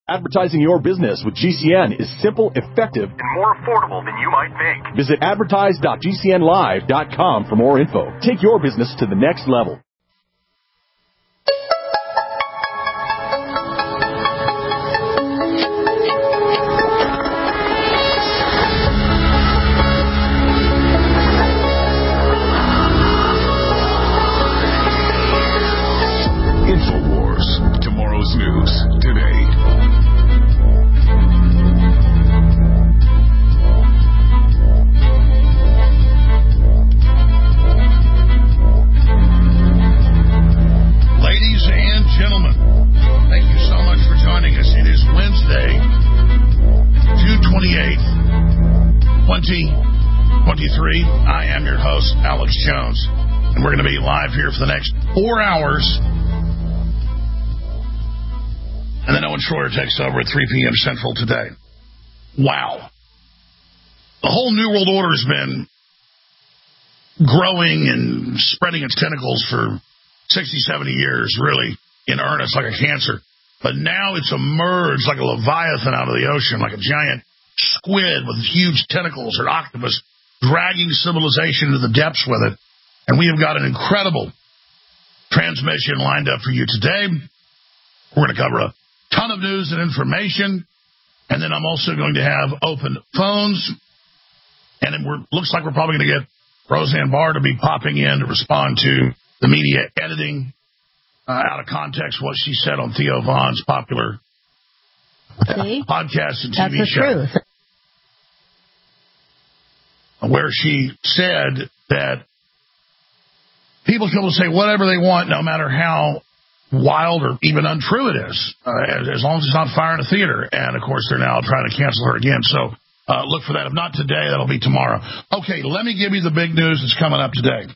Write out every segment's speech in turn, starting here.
Advertising your business with GCN is simple, effective, and more affordable than you might think. Visit advertise.gcnlive.com for more info. Take your business to the next level. InfoWars, tomorrow's news today. Ladies and gentlemen, thank you so much for joining us. It is Wednesday, June 28th, 2023. I am your host, Alex Jones, and we're going to be live here for the next 4 hours. And then Owen Schroyer takes over at 3 p.m. Central today. Wow. The whole New World Order has been growing and spreading its tentacles for 60, 70 years, really, in earnest, like a cancer. But now it's emerged like a leviathan out of the ocean, like a giant squid with huge tentacles or octopus, dragging civilization into the depths with it. And we have got an incredible transmission lined up for you today. We're going to cover a ton of news and information. And then I'm also going to have open phones. And it looks like we're probably going to get Roseanne Barr to be popping in to respond to the media editing out of context what she said on Theo Vaughn's popular podcast and TV show. Truth. Where she said that people can say whatever they want, no matter how wild or even untrue it is, as long as it's not fire in a theater. And, of course, they're now trying to cancel her again. So look for that. If not today, that'll be tomorrow. Okay, let me give you the big news that's coming up today.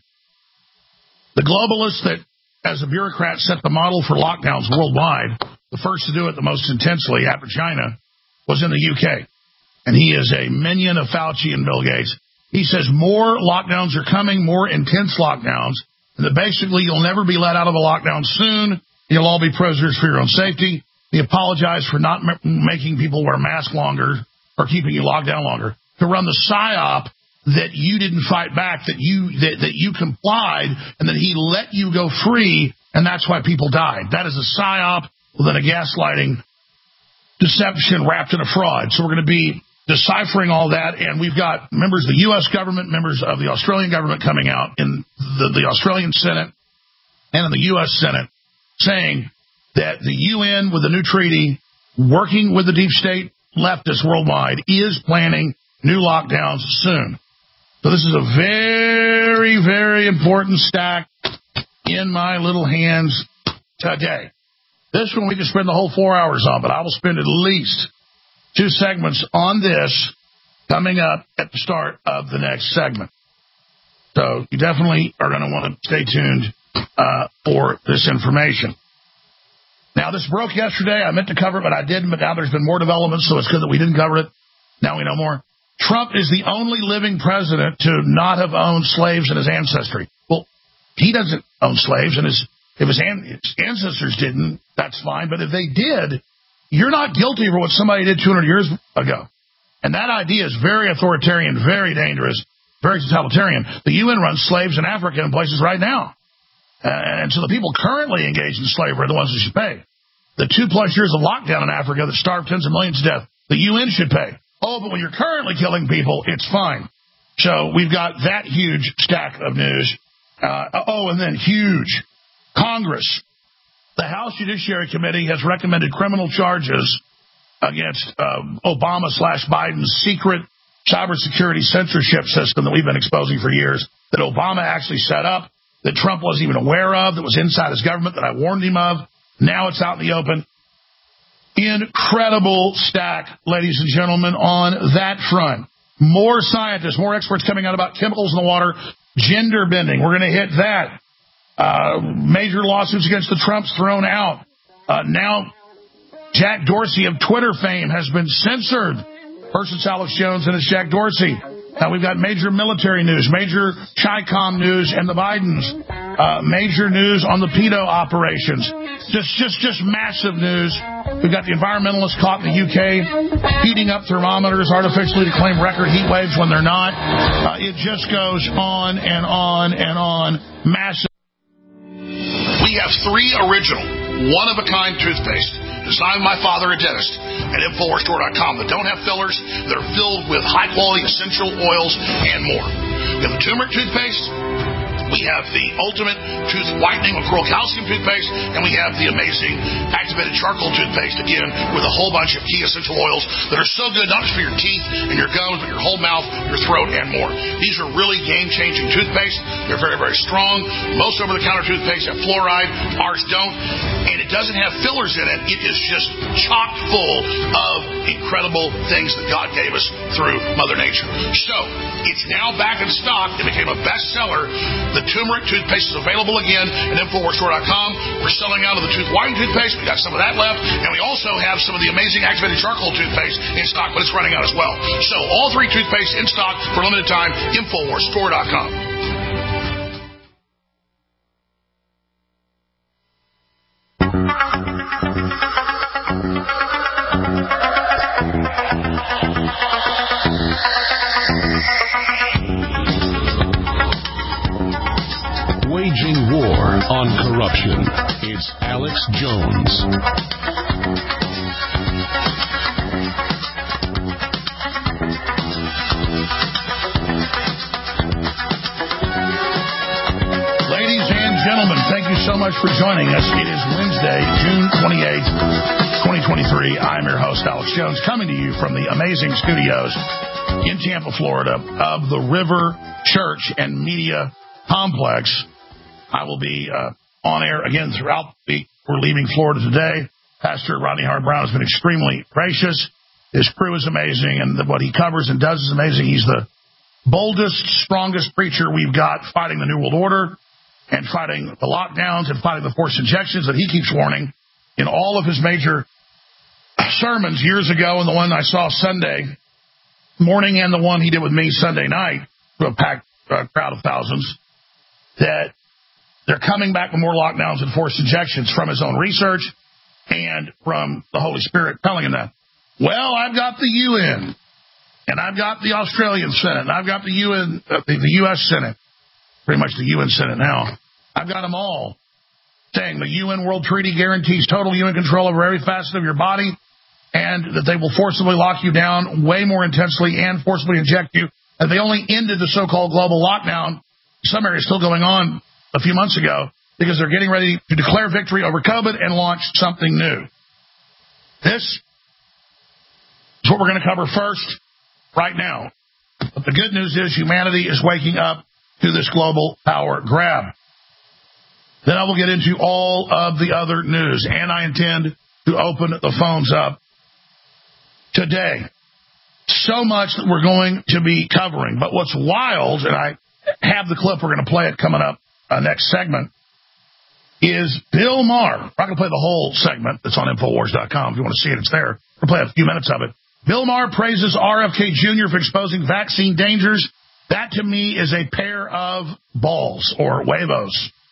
The globalists that, as a bureaucrat, set the model for lockdowns worldwide, the first to do it the most intensely after China, was in the UK. And he is a minion of Fauci and Bill Gates. He says more lockdowns are coming, more intense lockdowns, and that basically you'll never be let out of a lockdown soon. You'll all be prisoners for your own safety. He apologized for not making people wear masks longer or keeping you locked down longer, to run the PSYOP that you didn't fight back, that you complied, and that he let you go free, and that's why people died. That is a PSYOP within a gaslighting deception wrapped in a fraud. So we're going to be deciphering all that, and we've got members of the U.S. government, members of the Australian government coming out in the Australian Senate and in the U.S. Senate saying that the UN, with the new treaty, working with the deep state leftists worldwide, is planning new lockdowns soon. So this is a very, very important stack in my little hands today. This one we can spend the whole 4 hours on, but I will spend at least 2 segments on this coming up at the start of the next segment. So you definitely are going to want to stay tuned for this information. Now, this broke yesterday. I meant to cover it, but I didn't. But now there's been more developments, so it's good that we didn't cover it. Now we know more. Trump is the only living president to not have owned slaves in his ancestry. Well, he doesn't own slaves, and if his ancestors didn't, that's fine. But if they did, you're not guilty for what somebody did 200 years ago. And that idea is very authoritarian, very dangerous, very totalitarian. The UN runs slaves in Africa and places right now. And so the people currently engaged in slavery are the ones who should pay. The 2+ years of lockdown in Africa that starved tens of millions to death, the UN should pay. Oh, but when you're currently killing people, it's fine. So we've got that huge stack of news. And then huge. Congress. The House Judiciary Committee has recommended criminal charges against Obama/Biden's secret cybersecurity censorship system that we've been exposing for years, that Obama actually set up, that Trump wasn't even aware of, that was inside his government, that I warned him of. Now it's out in the open. Incredible stack, ladies and gentlemen, on that front. More scientists, more experts coming out about chemicals in the water, gender bending. We're going to hit that. Major lawsuits against the Trumps thrown out. Now, Jack Dorsey of Twitter fame has been censored. First it's Alex Jones, and it's Jack Dorsey. Now we've got major military news, major CHICOM news, and the Bidens. Major news on the pedo operations. Just massive news. We've got the environmentalists caught in the UK heating up thermometers artificially to claim record heat waves when they're not. It just goes on and on and on. Massive. We have 3 original, one-of-a-kind toothpaste designed by my father, a dentist, at InfoWarsStore.com that don't have fillers, that are filled with high-quality essential oils and more. We have the turmeric toothpaste. We have the ultimate tooth whitening with Coral Calcium toothpaste, and we have the amazing activated charcoal toothpaste, again, with a whole bunch of key essential oils that are so good, not just for your teeth and your gums, but your whole mouth, your throat, and more. These are really game-changing toothpaste. They're very, very strong. Most over-the-counter toothpaste have fluoride. Ours don't. And it doesn't have fillers in it. It is just chock full of incredible things that God gave us through Mother Nature. So, it's now back in stock. It became a bestseller. The turmeric toothpaste is available again at InfoWarsStore.com. We're selling out of the tooth whitening toothpaste. We got some of that left. And we also have some of the amazing activated charcoal toothpaste in stock, but it's running out as well. So all 3 toothpastes in stock for a limited time. InfoWarsStore.com. Waging war on corruption. It's Alex Jones. Ladies and gentlemen, thank you so much for joining us. It is Wednesday, June 28th, 2023. I'm your host, Alex Jones, coming to you from the amazing studios in Tampa, Florida, of the River Church and Media Complex. I will be on air again throughout the week. We're leaving Florida today. Pastor Rodney Howard-Browne has been extremely gracious. His crew is amazing, and what he covers and does is amazing. He's the boldest, strongest preacher we've got fighting the New World Order and fighting the lockdowns and fighting the forced injections that he keeps warning in all of his major sermons years ago, and the one I saw Sunday morning and the one he did with me Sunday night to a packed crowd of thousands, that they're coming back with more lockdowns and forced injections from his own research and from the Holy Spirit telling him that. Well, I've got the UN, and I've got the Australian Senate, and I've got the UN, the U.S. Senate, pretty much the UN Senate now. I've got them all saying the UN World Treaty guarantees total UN control over every facet of your body, and that they will forcibly lock you down way more intensely and forcibly inject you. And they only ended the so-called global lockdown. Some areas still going on a few months ago because they're getting ready to declare victory over COVID and launch something new. This is what we're going to cover first right now. But the good news is humanity is waking up to this global power grab. Then I will get into all of the other news, and I intend to open the phones up today. So much that we're going to be covering. But what's wild, and I have the clip, we're going to play it coming up next segment, is Bill Maher. I'm not going to play the whole segment. It's on Infowars.com. If you want to see it, it's there. We'll play a few minutes of it. Bill Maher praises RFK Jr. for exposing vaccine dangers. That, to me, is a pair of balls or huevos.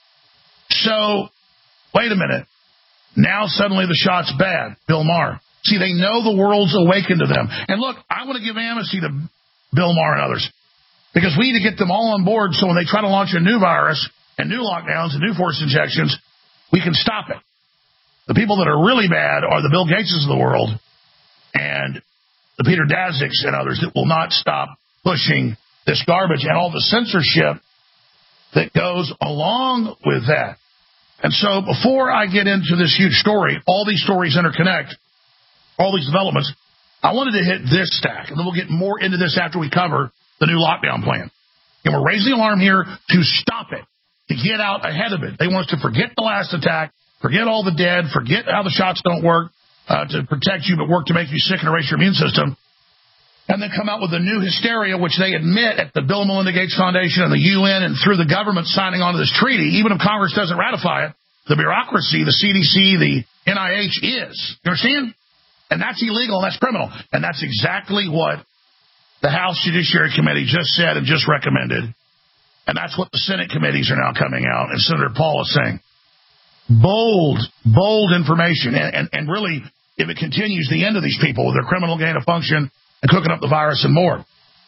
So, wait a minute. Now suddenly the shot's bad. Bill Maher. See, they know the world's awakened to them. And look, I want to give amnesty to Bill Maher and others, because we need to get them all on board so when they try to launch a new virus and new lockdowns and new forced injections, we can stop it. The people that are really bad are the Bill Gateses of the world and the Peter Daziks and others that will not stop pushing this garbage and all the censorship that goes along with that. And so before I get into this huge story, all these stories interconnect, all these developments, I wanted to hit this stack, and then we'll get more into this after we cover the new lockdown plan. And we're raising the alarm here to stop it, to get out ahead of it. They want us to forget the last attack, forget all the dead, forget how the shots don't work to protect you but work to make you sick and erase your immune system, and then come out with a new hysteria, which they admit at the Bill and Melinda Gates Foundation and the UN and through the government signing on to this treaty. Even if Congress doesn't ratify it, the bureaucracy, the CDC, the NIH is. You understand? And that's illegal, and that's criminal. And that's exactly what the House Judiciary Committee just said and just recommended. And that's what the Senate committees are now coming out. And Senator Paul is saying, bold information. And really, if it continues, the end of these people with their criminal gain of function and cooking up the virus and more.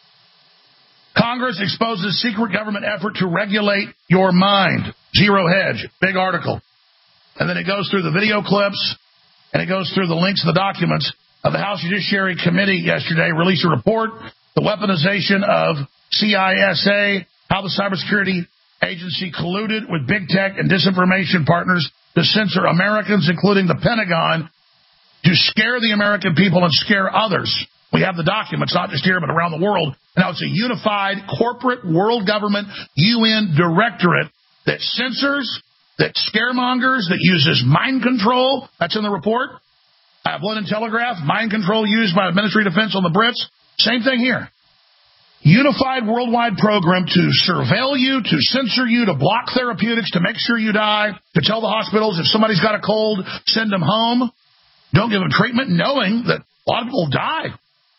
Congress exposes secret government effort to regulate your mind. Zero Hedge, big article. And then it goes through the video clips, and it goes through the links to the documents of the House Judiciary Committee yesterday, released a report, the weaponization of CISA, how the cybersecurity agency colluded with big tech and disinformation partners to censor Americans, including the Pentagon, to scare the American people and scare others. We have the documents, not just here, but around the world. Now it's a unified corporate world government UN directorate that censors, that scaremongers, that uses mind control. That's in the report. Blood and Telegraph, mind control used by the Ministry of Defense on the Brits. Same thing here. Unified worldwide program to surveil you, to censor you, to block therapeutics, to make sure you die, to tell the hospitals if somebody's got a cold, send them home. Don't give them treatment, knowing that a lot of people die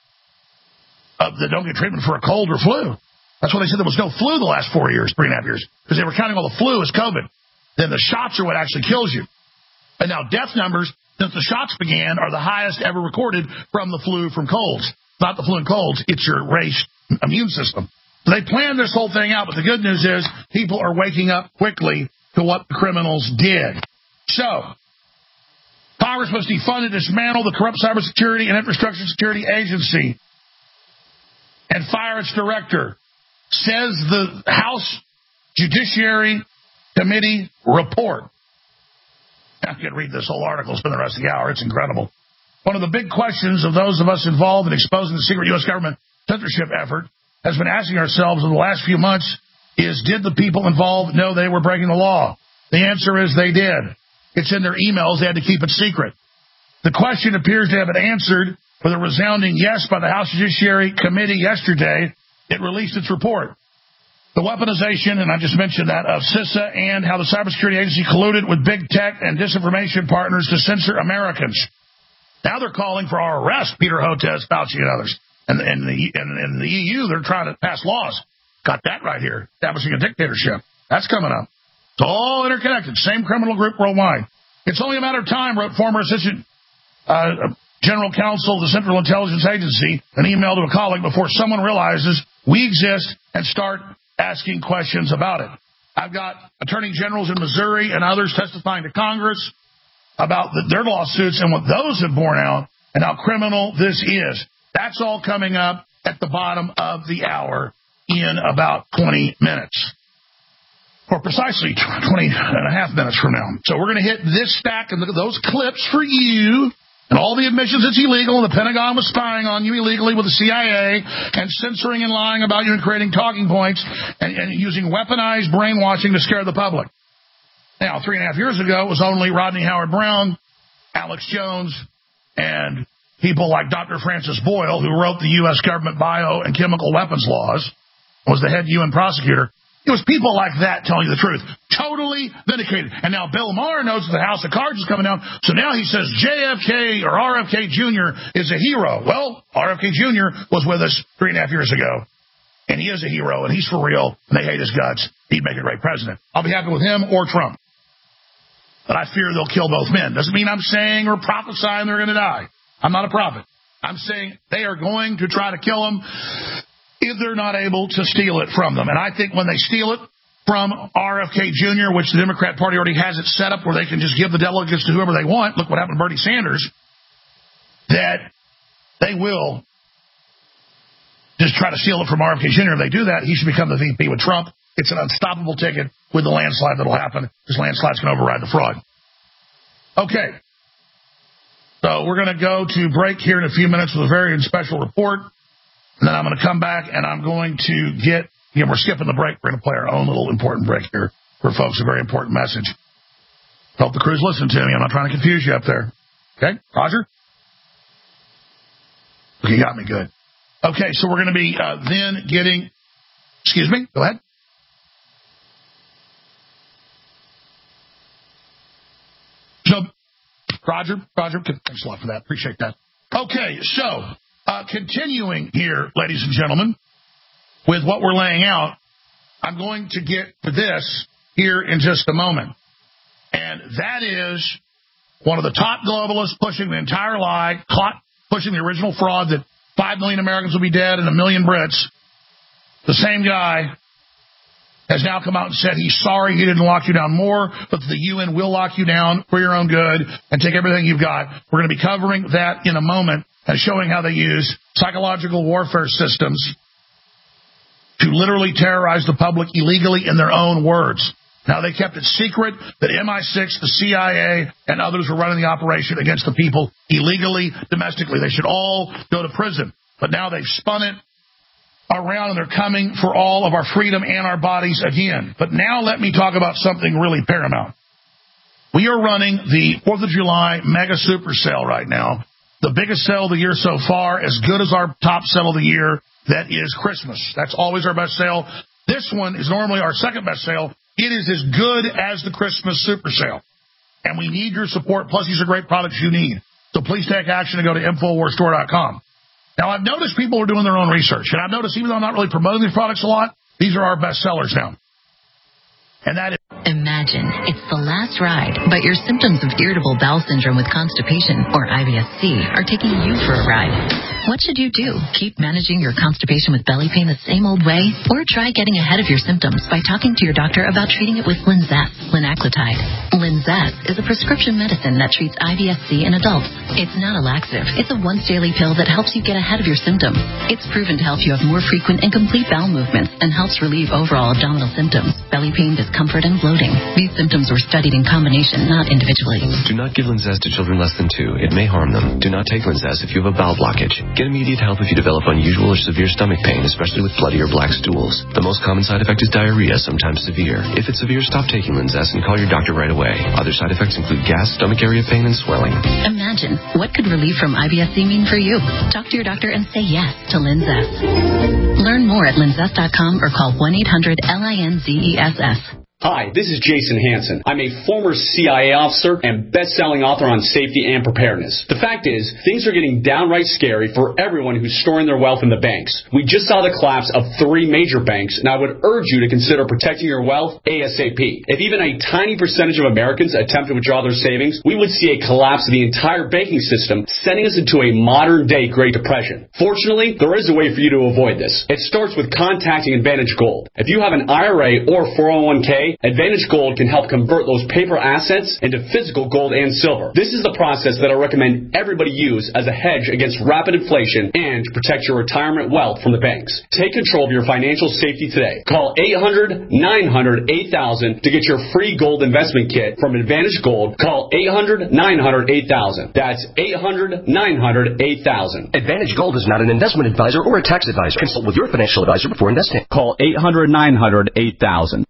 that don't get treatment for a cold or flu. That's why they said there was no flu the last 4 years, 3.5 years, because they were counting all the flu as COVID. Then the shots are what actually kills you. And now death numbers since the shots began are the highest ever recorded from the flu from colds. Not the flu and colds, it's your race immune system. So they planned this whole thing out, but the good news is people are waking up quickly to what the criminals did. So, Congress must defund and dismantle the corrupt cybersecurity and infrastructure security agency and fire its director, says the House Judiciary Committee report. I can read this whole article, spend the rest of the hour. It's incredible. One of the big questions of those of us involved in exposing the secret U.S. government censorship effort has been asking ourselves in the last few months is, did the people involved know they were breaking the law? The answer is they did. It's in their emails. They had to keep it secret. The question appears to have been answered with a resounding yes by the House Judiciary Committee yesterday. It released its report. The weaponization, and I just mentioned that, of CISA and how the cybersecurity agency colluded with big tech and disinformation partners to censor Americans. Now they're calling for our arrest, Peter Hotez, Fauci, and others. And in the EU, they're trying to pass laws. Got that right here, establishing a dictatorship. That's coming up. It's all interconnected, same criminal group worldwide. It's only a matter of time, wrote former Assistant General Counsel of the Central Intelligence Agency, an email to a colleague, before someone realizes we exist and start asking questions about it. I've got attorney generals in Missouri and others testifying to Congress about their lawsuits and what those have borne out and how criminal this is. That's all coming up at the bottom of the hour in about 20 minutes. Or precisely 20 and a half minutes from now. So we're going to hit this stack and look at those clips for you. And all the admissions it's illegal, and the Pentagon was spying on you illegally with the CIA and censoring and lying about you and creating talking points and using weaponized brainwashing to scare the public. Now, 3.5 years ago, it was only Rodney Howard-Browne, Alex Jones, and people like Dr. Francis Boyle, who wrote the U.S. government bio and chemical weapons laws, was the head UN prosecutor. It was people like that telling you the truth. Totally vindicated. And now Bill Maher knows that the House of Cards is coming down, so now he says JFK or RFK Jr. is a hero. Well, RFK Jr. was with us 3.5 years ago, and he is a hero, and he's for real, and they hate his guts. He'd make a great president. I'll be happy with him or Trump. But I fear they'll kill both men. Doesn't mean I'm saying or prophesying they're going to die. I'm not a prophet. I'm saying they are going to try to kill them if they're not able to steal it from them. And I think when they steal it from RFK Jr., which the Democrat Party already has it set up where they can just give the delegates to whoever they want, look what happened to Bernie Sanders, that they will just try to steal it from RFK Jr. If they do that, he should become the VP with Trump. It's an unstoppable ticket with the landslide that will happen, because landslides can override the fraud. Okay. So we're going to go to break here in a few minutes with a very special report. And then I'm going to come back, and I'm going to get, we're skipping the break. We're going to play our own little important break here for folks, a very important message. Hope the crew's listening to me. I'm not trying to confuse you up there. Okay, Roger? Okay, you got me good. Okay, so we're going to be then getting, excuse me, go ahead. So, Roger, thanks a lot for that. Appreciate that. Okay, so continuing here, ladies and gentlemen, with what we're laying out, I'm going to get to this here in just a moment. And that is one of the top globalists pushing the entire lie, pushing the original fraud that 5 million Americans will be dead and 1 million Brits. The same guy has now come out and said he's sorry he didn't lock you down more, but the UN will lock you down for your own good and take everything you've got. We're going to be covering that in a moment and showing how they use psychological warfare systems to literally terrorize the public illegally in their own words. Now, they kept it secret that MI6, the CIA, and others were running the operation against the people illegally, domestically. They should all go to prison. But now they've spun it around, and they're coming for all of our freedom and our bodies again. But now let me talk about something really paramount. We are running the 4th of July mega super sale right now, the biggest sale of the year so far, as good as our top sale of the year. That is Christmas. That's always our best sale. This one is normally our second best sale. It is as good as the Christmas super sale. And we need your support. Plus, these are great products you need. So please take action and go to InfoWarsStore.com. Now, I've noticed people are doing their own research. And I've noticed, even though I'm not really promoting these products a lot, these are our best sellers now. And that is... Imagine it's the last ride, but your symptoms of irritable bowel syndrome with constipation, or IBS-C, are taking you for a ride. What should you do? Keep managing your constipation with belly pain the same old way? Or try getting ahead of your symptoms by talking to your doctor about treating it with Linzess, linaclotide. Linzess is a prescription medicine that treats IBS-C in adults. It's not a laxative. It's a once-daily pill that helps you get ahead of your symptoms. It's proven to help you have more frequent and complete bowel movements and helps relieve overall abdominal symptoms, belly pain, discomfort, and bloating. These symptoms were studied in combination, not individually. Do not give Linzess to children less than 2. It may harm them. Do not take Linzess if you have a bowel blockage. Get immediate help if you develop unusual or severe stomach pain, especially with bloody or black stools. The most common side effect is diarrhea, sometimes severe. If it's severe, stop taking Linzess and call your doctor right away. Other side effects include gas, stomach area pain, and swelling. Imagine, what could relief from IBS-C mean for you? Talk to your doctor and say yes to Linzess. Learn more at linzess.com or call 1-800-LINZESS. Hi, this is Jason Hansen. I'm a former CIA officer and best-selling author on safety and preparedness. The fact is, things are getting downright scary for everyone who's storing their wealth in the banks. We just saw the collapse of 3 major banks, and I would urge you to consider protecting your wealth ASAP. If even a tiny percentage of Americans attempt to withdraw their savings, we would see a collapse of the entire banking system, sending us into a modern-day Great Depression. Fortunately, there is a way for you to avoid this. It starts with contacting Advantage Gold. If you have an IRA or 401k, Advantage Gold can help convert those paper assets into physical gold and silver. This is the process that I recommend everybody use as a hedge against rapid inflation and to protect your retirement wealth from the banks. Take control of your financial safety today. Call 800-900-8000 to get your free gold investment kit from Advantage Gold. Call 800-900-8000. That's 800-900-8000. Advantage Gold is not an investment advisor or a tax advisor. Consult with your financial advisor before investing. Call 800-900-8000.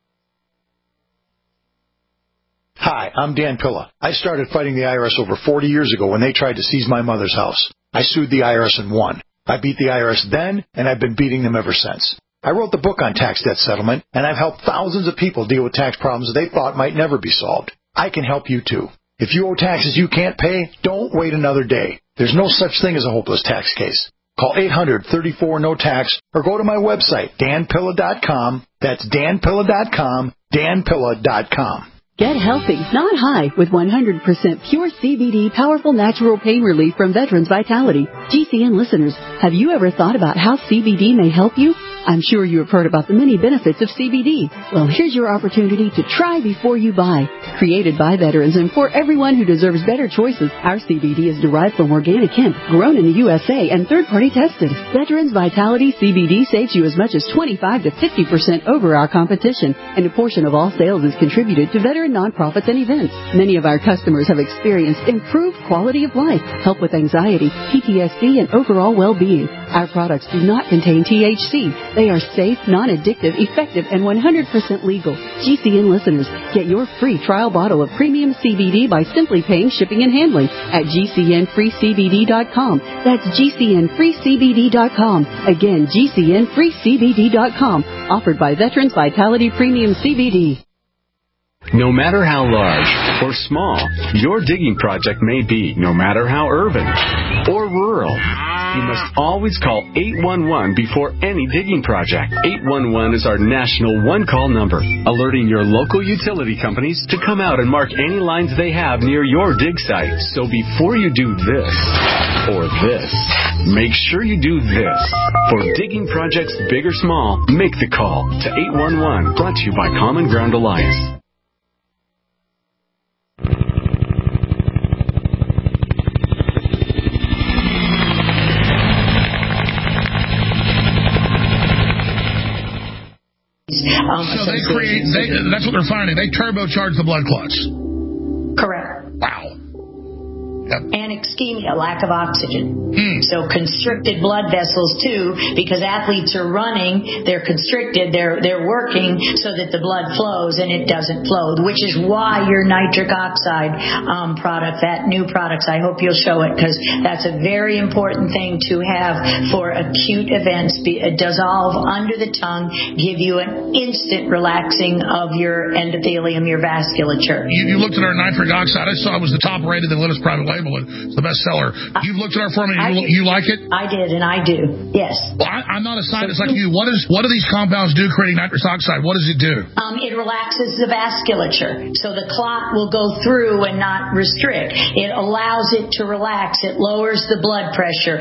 Hi, I'm Dan Pilla. I started fighting the IRS over 40 years ago when they tried to seize my mother's house. I sued the IRS and won. I beat the IRS then, and I've been beating them ever since. I wrote the book on tax debt settlement, and I've helped thousands of people deal with tax problems they thought might never be solved. I can help you too. If you owe taxes you can't pay, don't wait another day. There's no such thing as a hopeless tax case. Call 800-34-NO-TAX or go to my website, danpilla.com. That's danpilla.com, danpilla.com. Get healthy, not high, with 100% pure CBD powerful natural pain relief from Veterans Vitality. GCN listeners, have you ever thought about how CBD may help you? I'm sure you have heard about the many benefits of CBD. Well, here's your opportunity to try before you buy. Created by veterans and for everyone who deserves better choices, our CBD is derived from organic hemp, grown in the USA, and third-party tested. Veterans Vitality CBD saves you as much as 25 to 50% over our competition, and a portion of all sales is contributed to veteran nonprofits and events. Many of our customers have experienced improved quality of life, help with anxiety, PTSD, and overall well-being. Our products do not contain THC. They are safe, non-addictive, effective, and 100% legal. GCN listeners, get your free trial bottle of premium CBD by simply paying shipping and handling at GCNFreeCBD.com. That's GCNFreeCBD.com. Again, GCNFreeCBD.com. Offered by Veterans Vitality Premium CBD. No matter how large or small your digging project may be, no matter how urban or rural, you must always call 811 before any digging project. 811 is our national one-call number, alerting your local utility companies to come out and mark any lines they have near your dig site. So before you do this or this, make sure you do this. For digging projects big or small, make the call to 811. Brought to you by Common Ground Alliance. So that's what they're finding. They turbocharge the blood clots. Correct. Wow. Yep. And ischemia, lack of oxygen. So constricted blood vessels too, because athletes are running, they're constricted, they're working so that the blood flows and it doesn't flow, which is why your nitric oxide product, that new products, I hope you'll show it, because that's a very important thing to have for acute events. Dissolve under the tongue, give you an instant relaxing of your endothelium, your vasculature. You looked at our nitric oxide. I saw it was the top rated in the latest private label. It's the best seller. You've looked at our formula. You like it? I did, and I do. Yes. Well, I'm not a scientist like you. What do these compounds do creating nitrous oxide? What does it do? It relaxes the vasculature. So the clot will go through and not restrict. It allows it to relax. It lowers the blood pressure.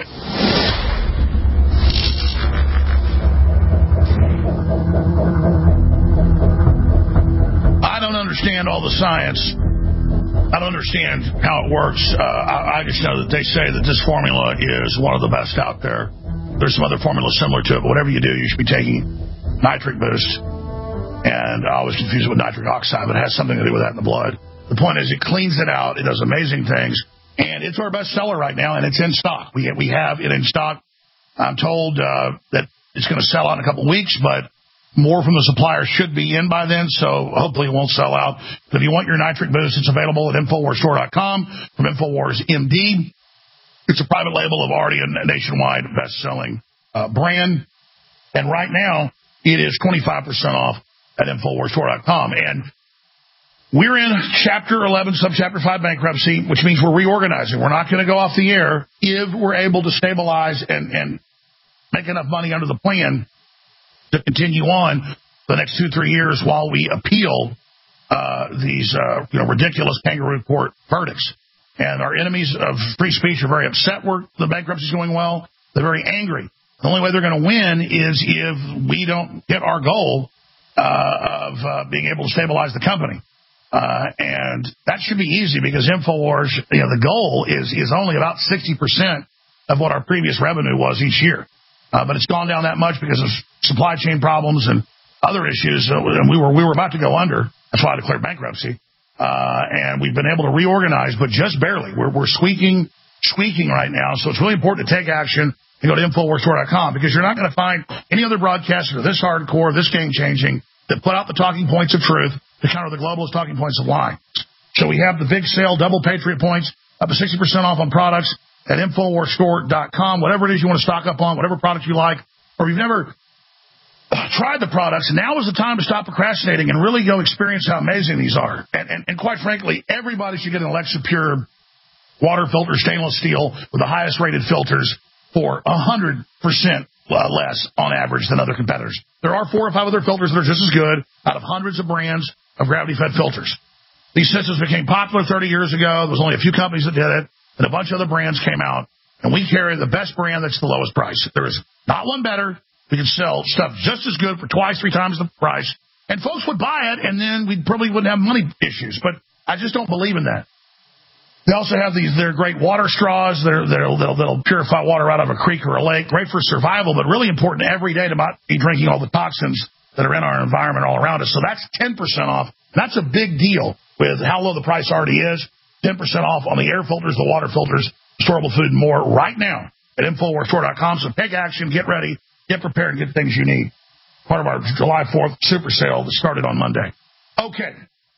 I don't understand all the science. I don't understand how it works. I just know that they say that this formula is one of the best out there. There's some other formulas similar to it, but whatever you do, you should be taking nitric boost. And I always confuse it with nitric oxide, but it has something to do with that in the blood. The point is, it cleans it out. It does amazing things. And it's our best seller right now, and it's in stock. We have it in stock. I'm told that it's going to sell out in a couple of weeks, but more from the supplier should be in by then, so hopefully it won't sell out. But if you want your nitric boost, it's available at InfoWarsStore.com from InfoWars MD. It's a private label of already a nationwide best-selling brand. And right now, it is 25% off at InfoWarsStore.com. And we're in Chapter 11, Subchapter 5 bankruptcy, which means we're reorganizing. We're not going to go off the air if we're able to stabilize and make enough money under the plan to continue on the next 2-3 years while we appeal these ridiculous kangaroo court verdicts. And our enemies of free speech are very upset the bankruptcy is going well. They're very angry. The only way they're going to win is if we don't hit our goal of being able to stabilize the company. And that should be easy because InfoWars, the goal is only about 60% of what our previous revenue was each year. But it's gone down that much because of supply chain problems and other issues. And we were about to go under. That's why I declared bankruptcy. And we've been able to reorganize, but just barely. We're squeaking right now. So it's really important to take action and go to InfoWarsStore.com because you're not going to find any other broadcaster this hardcore, this game-changing, that put out the talking points of truth to counter the globalist talking points of lying. So we have the big sale, double Patriot points, up to 60% off on products at InfoWarsStore.com. Whatever it is you want to stock up on, whatever product you like, or if you've never tried the products, now is the time to stop procrastinating and really go experience how amazing these are. And quite frankly, everybody should get an Alexa Pure water filter, stainless steel, with the highest rated filters for 100% less on average than other competitors. There are 4 or 5 other filters that are just as good out of hundreds of brands of gravity-fed filters. These systems became popular 30 years ago. There was only a few companies that did it, and a bunch of other brands came out, and we carry the best brand that's the lowest price. There is not one better. We can sell stuff just as good for 2-3 times the price, and folks would buy it, and then we probably wouldn't have money issues, but I just don't believe in that. They also have they're great water straws that'll purify water out of a creek or a lake, great for survival, but really important every day to not be drinking all the toxins that are in our environment all around us. So that's 10% off. That's a big deal with how low the price already is. 10% off on the air filters, the water filters, storable food, and more right now at InfoWarsStore.com. So take action, get ready, get prepared, and get things you need. Part of our July 4th super sale that started on Monday. Okay.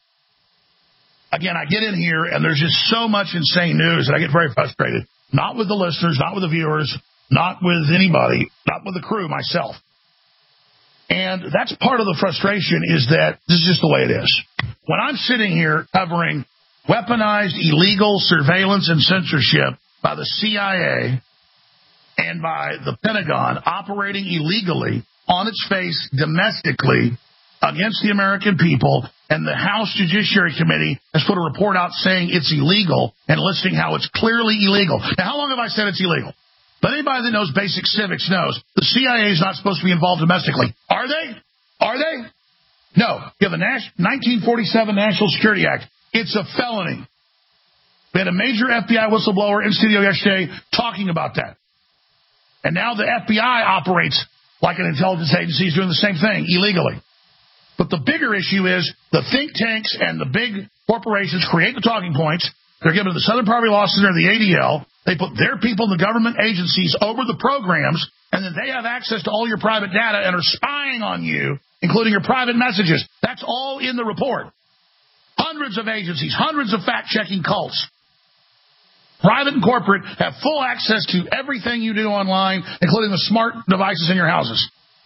Again, I get in here, and there's just so much insane news that I get very frustrated. Not with the listeners, not with the viewers, not with anybody, not with the crew, myself. And that's part of the frustration is that this is just the way it is. When I'm sitting here covering weaponized illegal surveillance and censorship by the CIA and by the Pentagon operating illegally on its face domestically against the American people, and the House Judiciary Committee has put a report out saying it's illegal and listing how it's clearly illegal. Now, how long have I said it's illegal? But anybody that knows basic civics knows the CIA is not supposed to be involved domestically. Are they? Are they? No. You have the 1947 National Security Act. It's a felony. We had a major FBI whistleblower in studio yesterday talking about that. And now the FBI operates like an intelligence agency is doing the same thing illegally. But the bigger issue is the think tanks and the big corporations create the talking points. They're given to the Southern Poverty Law Center, the ADL. They put their people in the government agencies over the programs, and then they have access to all your private data and are spying on you, including your private messages. That's all in the report. Hundreds of agencies, hundreds of fact-checking cults, private and corporate, have full access to everything you do online, including the smart devices in your houses.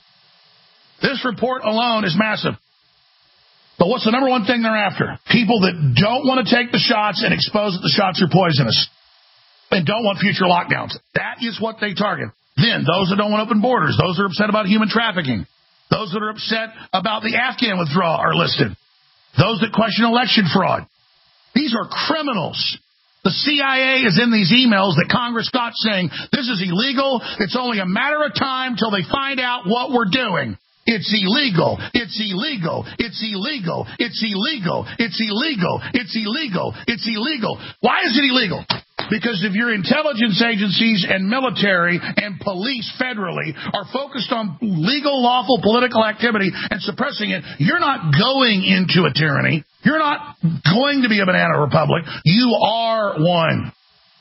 This report alone is massive. But what's the number one thing they're after? People that don't want to take the shots and expose that the shots are poisonous and don't want future lockdowns. That is what they target. Then those that don't want open borders, those that are upset about human trafficking, those that are upset about the Afghan withdrawal are listed. Those that question election fraud. These are criminals. The CIA is in these emails that Congress got saying, this is illegal. It's only a matter of time till they find out what we're doing. It's illegal. It's illegal. It's illegal. It's illegal. It's illegal. It's illegal. It's illegal. Why is it illegal? Because if your intelligence agencies and military and police federally are focused on legal, lawful political activity and suppressing it, you're not going into a tyranny. You're not going to be a banana republic. You are one.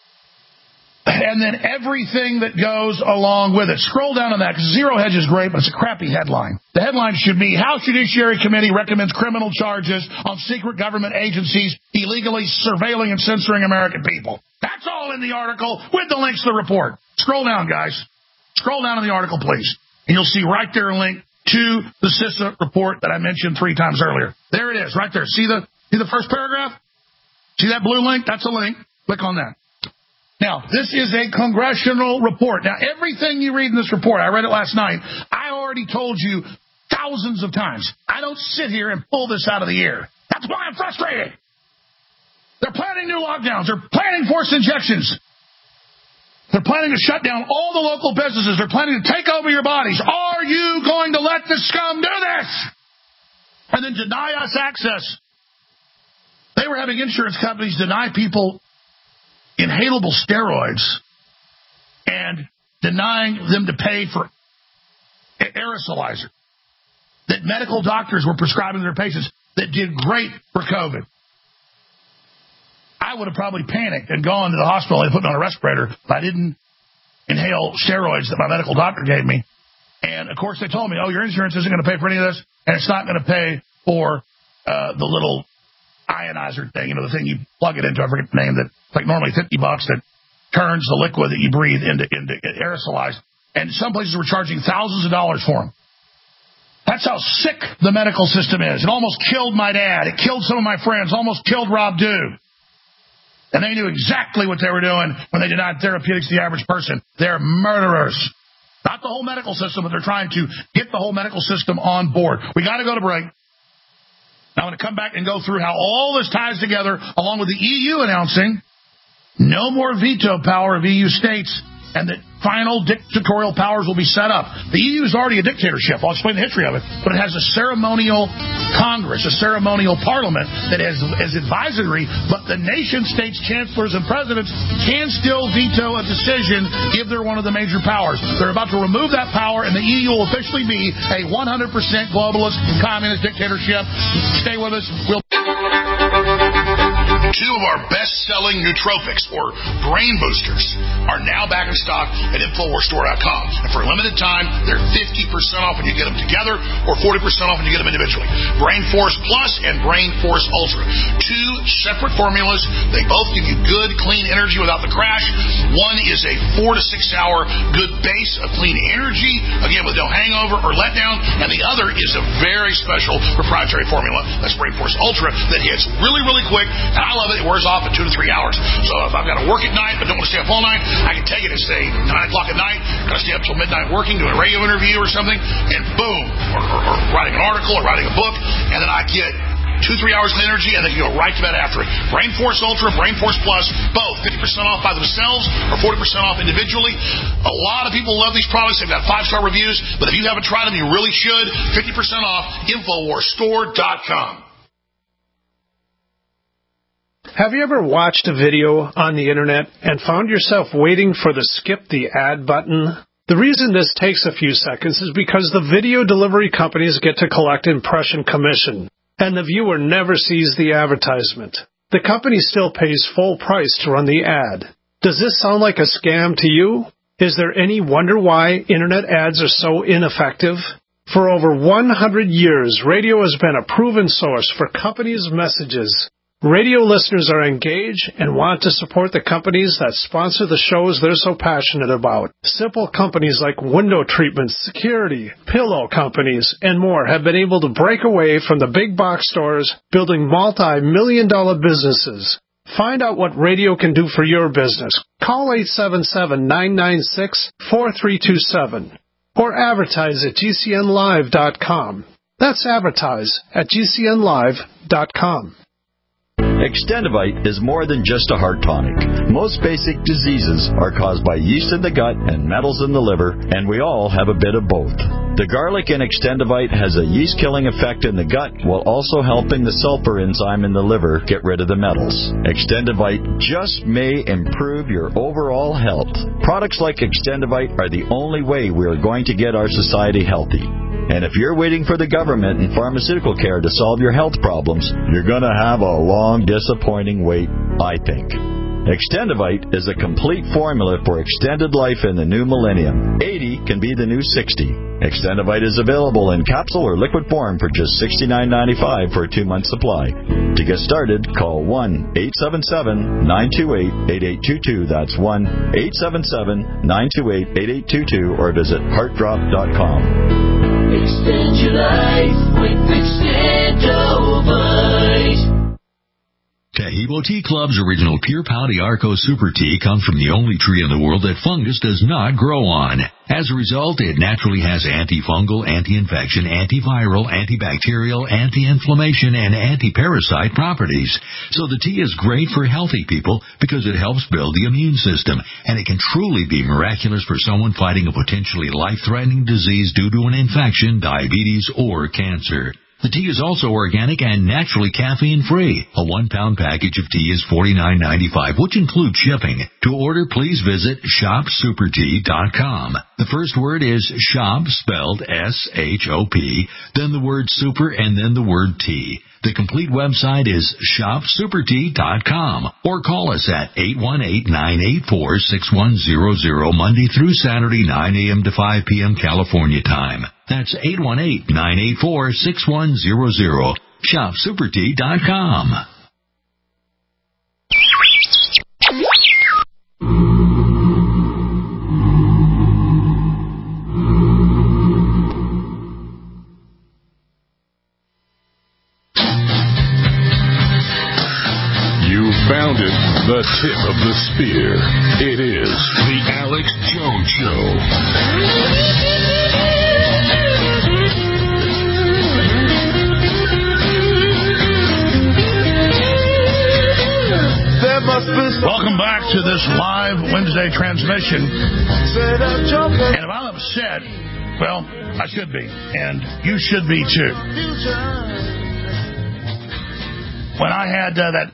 And then everything that goes along with it. Scroll down on that, because Zero Hedge is great, but it's a crappy headline. The headline should be, House Judiciary Committee recommends criminal charges on secret government agencies illegally surveilling and censoring American people. That's all in the article with the links to the report. Scroll down, guys. Scroll down in the article, please. And you'll see right there a link to the CISA report that I mentioned 3 times earlier. There it is, right there. See the first paragraph? See that blue link? That's a link. Click on that. Now, this is a congressional report. Now, everything you read in this report, I read it last night, I already told you thousands of times. I don't sit here and pull this out of the air. That's why I'm frustrated. They're planning new lockdowns. They're planning forced injections. They're planning to shut down all the local businesses. They're planning to take over your bodies. Are you going to let the scum do this? And then deny us access. They were having insurance companies deny people inhalable steroids and denying them to pay for aerosolizer that medical doctors were prescribing to their patients that did great for COVID. I would have probably panicked and gone to the hospital and put me on a respirator if I didn't inhale steroids that my medical doctor gave me. And, of course, they told me, oh, your insurance isn't going to pay for any of this, and it's not going to pay for the little ionizer thing, the thing you plug it into, I forget the name, that's like normally $50 that turns the liquid that you breathe into aerosolized. And some places were charging thousands of dollars for them. That's how sick the medical system is. It almost killed my dad. It killed some of my friends. Almost killed Rob Dew. And they knew exactly what they were doing when they denied therapeutics to the average person. They're murderers. Not the whole medical system, but they're trying to get the whole medical system on board. We got to go to break. Now, I'm going to come back and go through how all this ties together, along with the EU announcing no more veto power of EU states and that final dictatorial powers will be set up. The EU is already a dictatorship. I'll explain the history of it. But it has a ceremonial Congress, a ceremonial parliament that is advisory, but the nation-states chancellors and presidents can still veto a decision if they're one of the major powers. They're about to remove that power, and the EU will officially be a 100% globalist communist dictatorship. Stay with us. Two of our best-selling nootropics, or brain boosters, are now back in stock at InfoWarsStore.com. And for a limited time, they're 50% off when you get them together or 40% off when you get them individually. Brain Force Plus and Brain Force Ultra. 2 separate formulas. They both give you good, clean energy without the crash. One is a 4 to 6 hour good base of clean energy, again, with no hangover or letdown. And the other is a very special proprietary formula, that's Brain Force Ultra, that hits really, really quick. And I love of it wears off in 2 to 3 hours. So if I've got to work at night but don't want to stay up all night, I can take it at, say, 9 o'clock at night, got to stay up till midnight working, doing a radio interview or something, and boom, or writing an article or writing a book, and then I get 2-3 hours of energy, and then you go right to bed after it. Brain Force Ultra, Brain Force Plus, both 50% off by themselves or 40% off individually. A lot of people love these products. They've got 5-star reviews, but if you haven't tried them, you really should. 50% off, InfoWarsStore.com. Have you ever watched a video on the internet and found yourself waiting for the skip the ad button? The reason this takes a few seconds is because the video delivery companies get to collect impression commission, and the viewer never sees the advertisement. The company still pays full price to run the ad. Does this sound like a scam to you? Is there any wonder why internet ads are so ineffective? For over 100 years, radio has been a proven source for companies' messages. Radio listeners are engaged and want to support the companies that sponsor the shows they're so passionate about. Simple companies like window treatments, security, pillow companies, and more have been able to break away from the big box stores, building multi-million-dollar businesses. Find out what radio can do for your business. Call 877-996-4327 or advertise at GCNlive.com. That's advertise at GCNlive.com. Extendivite is more than just a heart tonic. Most basic diseases are caused by yeast in the gut and metals in the liver, and we all have a bit of both. The garlic in Extendivite has a yeast-killing effect in the gut while also helping the sulfur enzyme in the liver get rid of the metals. Extendivite just may improve your overall health. Products like Extendivite are the only way we are going to get our society healthy. And if you're waiting for the government and pharmaceutical care to solve your health problems, you're going to have a long, disappointing wait, I think. Extendivite is a complete formula for extended life in the new millennium. 80 can be the new 60. Extendivite is available in capsule or liquid form for just $69.95 for a 2-month supply. To get started, call 1-877-928-8822. That's 1-877-928-8822 or visit heartdrop.com. Extend your life with Extendivite. Taheebo Tea Club's original Pure Pau Arco Super Tea comes from the only tree in the world that fungus does not grow on. As a result, it naturally has antifungal, anti-infection, antiviral, antibacterial, anti-inflammation, and anti-parasite properties. So the tea is great for healthy people because it helps build the immune system, and it can truly be miraculous for someone fighting a potentially life-threatening disease due to an infection, diabetes, or cancer. The tea is also organic and naturally caffeine-free. A 1-pound package of tea is $49.95, which includes shipping. To order, please visit shopsupertea.com. The first word is shop, spelled S-H-O-P, then the word super, and then the word tea. The complete website is shopsupertea.com or call us at 818-984-6100 Monday through Saturday, 9 a.m. to 5 p.m. California time. That's 818-984-6100. shopsupertea.com. Found it, the tip of the spear. It is the Alex Jones Show. Welcome back to this live Wednesday transmission. And if I'm upset, well, I should be, and you should be too. When I had that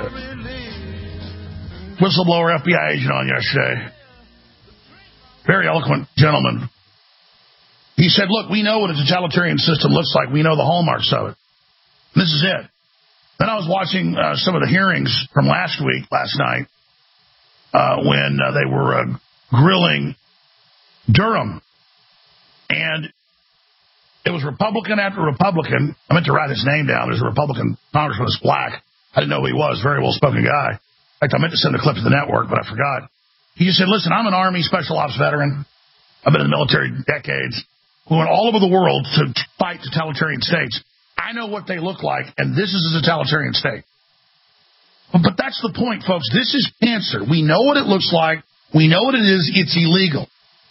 whistleblower FBI agent on yesterday, very eloquent gentleman, he said, look, we know what a totalitarian system looks like. We know the hallmarks of it. And this is it. Then I was watching some of the hearings from last night, when they were grilling Durham. And it was Republican after Republican. I meant to write his name down. There's a Republican congressman that's black. I didn't know who he was. Very well-spoken guy. In fact, I meant to send a clip to the network, but I forgot. He just said, listen, I'm an Army Special Ops veteran. I've been in the military decades. We went all over the world to fight totalitarian states. I know what they look like, and this is a totalitarian state. But that's the point, folks. This is cancer. We know what it looks like. We know what it is. It's illegal.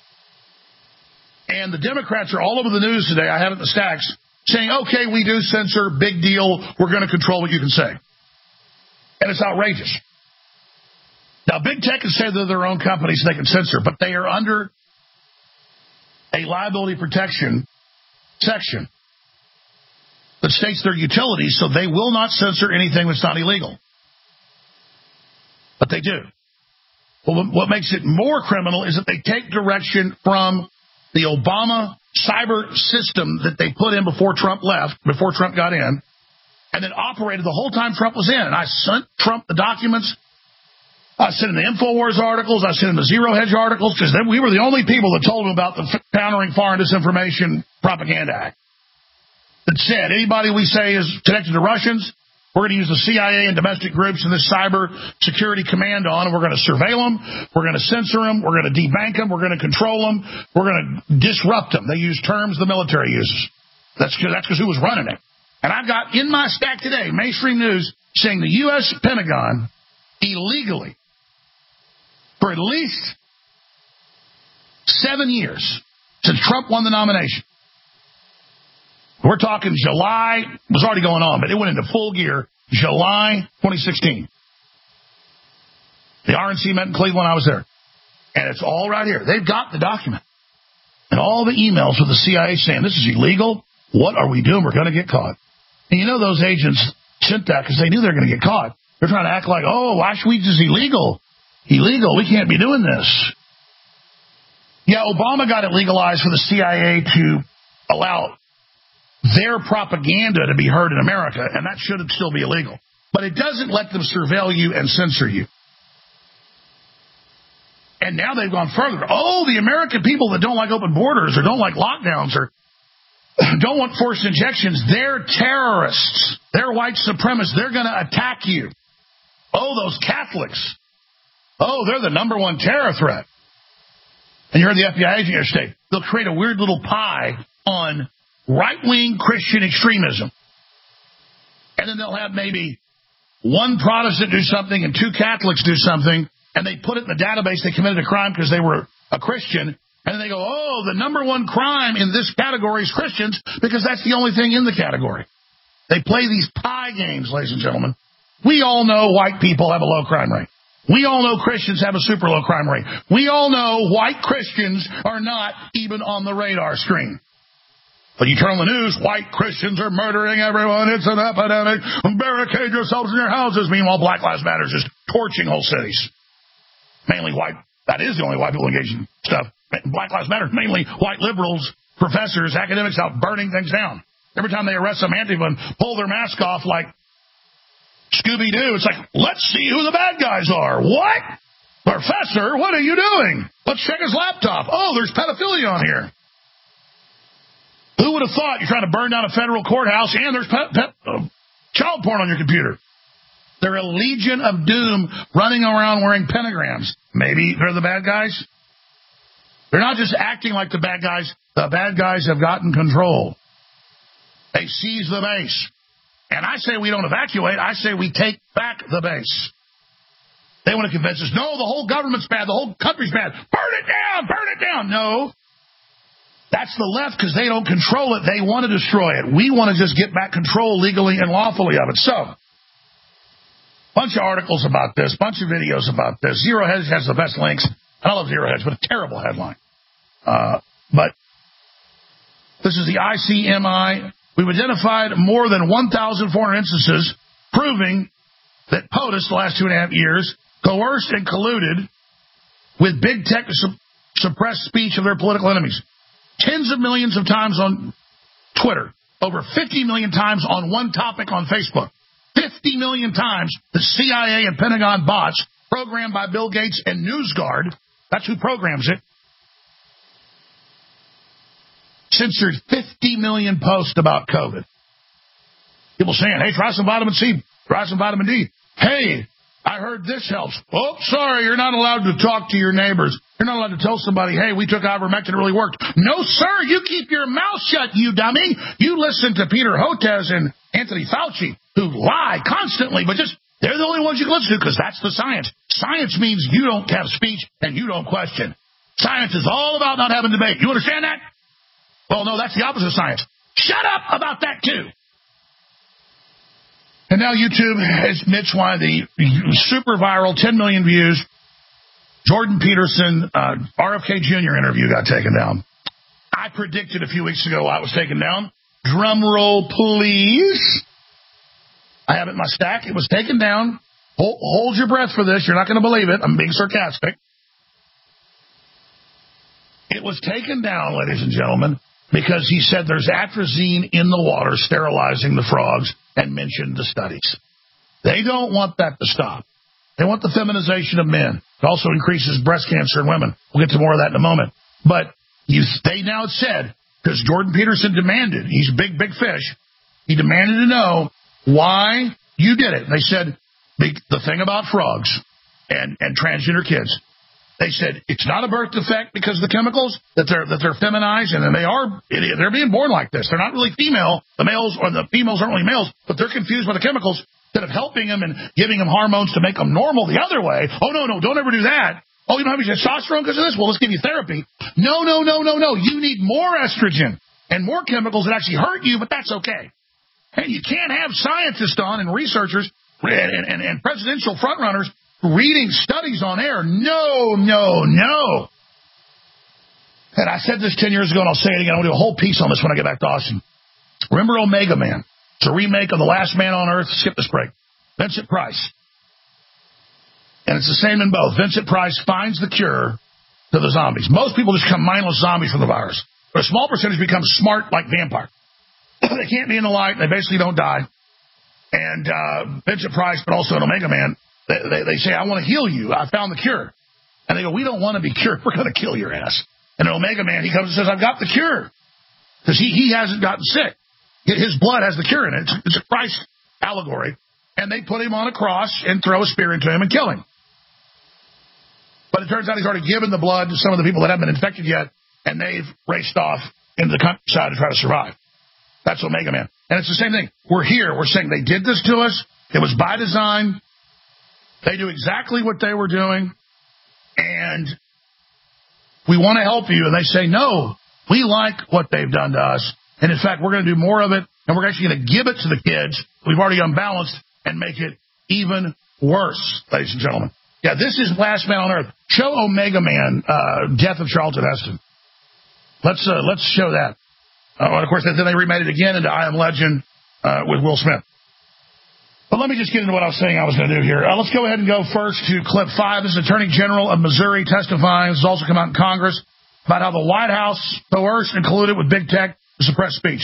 And the Democrats are all over the news today, I have it in the stacks, saying, okay, we do censor, big deal, we're going to control what you can say. And it's outrageous. Now, big tech can say they're their own companies, they can censor, but they are under a liability protection section that states their utilities, so they will not censor anything that's not illegal. But they do. Well, what makes it more criminal is that they take direction from the Obama cyber system that they put in before Trump left, before Trump got in, and then operated the whole time Trump was in. And I sent Trump the documents. I sent him the InfoWars articles. I sent him the Zero Hedge articles, because we were the only people that told him about the Countering Foreign Disinformation Propaganda Act that said anybody we say is connected to Russians, we're going to use the CIA and domestic groups and this cyber security command on, and we're going to surveil them, we're going to censor them, we're going to debank them, we're going to control them, we're going to disrupt them. They use terms the military uses. That's because who was running it. And I've got in my stack today, mainstream news, saying the U.S. Pentagon illegally, for at least 7 years since Trump won the nomination, we're talking July, it was already going on, but it went into full gear, July 2016. The RNC met in Cleveland, I was there. And it's all right here. They've got the document. And all the emails with the CIA saying, this is illegal, what are we doing? We're going to get caught. And you know those agents sent that because they knew they were going to get caught. They're trying to act like, oh, Auschwitz is illegal. Illegal, we can't be doing this. Yeah, Obama got it legalized for the CIA to allow their propaganda to be heard in America, and that should still be illegal. But it doesn't let them surveil you and censor you. And now they've gone further. Oh, the American people that don't like open borders or don't like lockdowns or don't want forced injections, they're terrorists. They're white supremacists. They're going to attack you. Oh, those Catholics. Oh, they're the number one terror threat. And you heard the FBI agent yesterday. They'll create a weird little pie on right-wing Christian extremism. And then they'll have maybe one Protestant do something and two Catholics do something, and they put it in the database they committed a crime because they were a Christian, and then they go, oh, the number one crime in this category is Christians because that's the only thing in the category. They play these pie games, ladies and gentlemen. We all know white people have a low crime rate. We all know Christians have a super low crime rate. We all know white Christians are not even on the radar screen. But you turn on the news, white Christians are murdering everyone. It's an epidemic. Barricade yourselves in your houses. Meanwhile, Black Lives Matter is just torching whole cities. Mainly white. That is the only white people engaged in stuff. Black Lives Matter, mainly white liberals, professors, academics out burning things down. Every time they arrest some Antifa and pull their mask off like Scooby-Doo, it's like, let's see who the bad guys are. What? Professor, what are you doing? Let's check his laptop. Oh, there's pedophilia on here. Who would have thought you're trying to burn down a federal courthouse and there's child porn on your computer? They're a legion of doom running around wearing pentagrams. Maybe they're the bad guys. They're not just acting like the bad guys. The bad guys have gotten control. They seize the base. And I say we don't evacuate. I say we take back the base. They want to convince us, no, the whole government's bad. The whole country's bad. Burn it down. Burn it down. No. That's the left because they don't control it. They want to destroy it. We want to just get back control legally and lawfully of it. So, bunch of articles about this, bunch of videos about this. Zero Hedge has the best links. I love Zero Hedge, but a terrible headline. But this is the ICMI. We've identified more than 1,400 instances proving that POTUS, the last 2.5 years, coerced and colluded with big tech to suppress speech of their political enemies. Tens of millions of times on Twitter. Over 50 million times on one topic on Facebook. 50 million times the CIA and Pentagon bots programmed by Bill Gates and NewsGuard, that's who programs it, censored 50 million posts about COVID. People saying, hey, try some vitamin C, try some vitamin D. Hey, I heard this helps. Oh, sorry, you're not allowed to talk to your neighbors. You're not allowed to tell somebody, hey, we took ivermectin, it really worked. No, sir, you keep your mouth shut, you dummy. You listen to Peter Hotez and Anthony Fauci, who lie constantly, but just They're the only ones you can listen to because that's the science. Science means you don't have speech and you don't question. Science is all about not having debate. You understand that? Well, no, that's the opposite of science. Shut up about that, too. And now YouTube admits why the super viral 10 million views Jordan Peterson RFK Jr. interview got taken down. I predicted a few weeks ago why it was taken down. Drum roll, please. I have it in my stack. It was taken down. Hold your breath for this. You're not going to believe it. I'm being sarcastic. It was taken down, ladies and gentlemen, because he said there's atrazine in the water sterilizing the frogs and mentioned the studies. They don't want that to stop. They want the feminization of men. It also increases breast cancer in women. We'll get to more of that in a moment. But they now said, because Jordan Peterson demanded, he's a big fish, he demanded to know why you did it. They said, the thing about frogs and transgender kids, they said it's not a birth defect because of the chemicals, that they're feminized, and they're being born like this. They're not really female. The males or the females aren't really males, but they're confused by the chemicals instead of helping them and giving them hormones to make them normal the other way. Oh, no, don't ever do that. Oh, you don't have any testosterone because of this? Well, let's give you therapy. No. You need more estrogen and more chemicals that actually hurt you, but that's okay. And you can't have scientists on and researchers and presidential frontrunners reading studies on air. No. And I said this 10 years ago, and I'll say it again. I'm going to do a whole piece on this when I get back to Austin. Remember Omega Man? It's a remake of The Last Man on Earth. Skip this break. Vincent Price. And it's the same in both. Vincent Price finds the cure to the zombies. Most people just become mindless zombies from the virus. But a small percentage become smart like vampires. They can't be in the light. They basically don't die. And Vincent Price, but also an Omega Man, they say, I want to heal you. I found the cure. And they go, we don't want to be cured. We're going to kill your ass. And an Omega Man, he comes and says, I've got the cure. Because he hasn't gotten sick. His blood has the cure in it. It's a Christ allegory. And they put him on a cross and throw a spear into him and kill him. But it turns out he's already given the blood to some of the people that haven't been infected yet, and they've raced off into the countryside to try to survive. That's Omega Man. And it's the same thing. We're here. We're saying they did this to us. It was by design. They do exactly what they were doing. And we want to help you. And they say, no, we like what they've done to us. And, in fact, we're going to do more of it, and we're actually going to give it to the kids. We've already unbalanced and make it even worse, ladies and gentlemen. Yeah, this is Last Man on Earth. Show Omega Man, Death of Charlton Heston. Let's show that. And, of course, then they remade it again into I Am Legend with Will Smith. But let me just get into what I was saying I was going to do here. Let's go ahead and go first to clip 5. This is Attorney General of Missouri testifying. This has also come out in Congress about how the White House coerced and colluded with big tech to suppress speech.